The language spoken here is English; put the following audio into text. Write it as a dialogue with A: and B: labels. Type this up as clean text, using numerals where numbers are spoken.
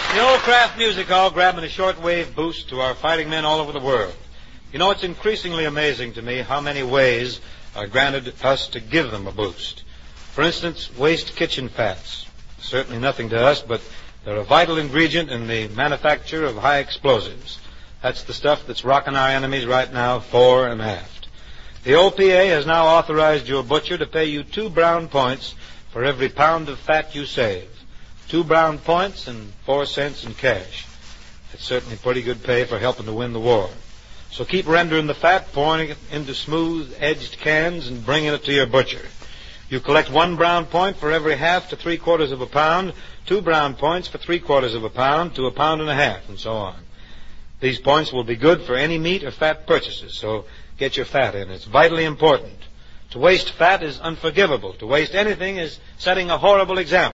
A: The old Kraft Music Hall grabbing a shortwave boost to our fighting men all over the world. You know, it's increasingly amazing to me how many ways are granted us to give them a boost. For instance, waste kitchen fats. Certainly nothing to us, but they're a vital ingredient in the manufacture of high explosives. That's the stuff that's rocking our enemies right now, fore and aft. The OPA has now authorized your butcher to pay you 2 brown points for every pound of fat you save. 2 brown points and 4 cents in cash. That's certainly pretty good pay for helping to win the war. So keep rendering the fat, pouring it into smooth-edged cans, and bringing it to your butcher. You collect 1 brown point for every half to 3/4 of a pound, 2 brown points for 3/4 of a pound to 1.5 pounds, and so on. These points will be good for any meat or fat purchases, so get your fat in. It's vitally important. To waste fat is unforgivable. To waste anything is setting a horrible example.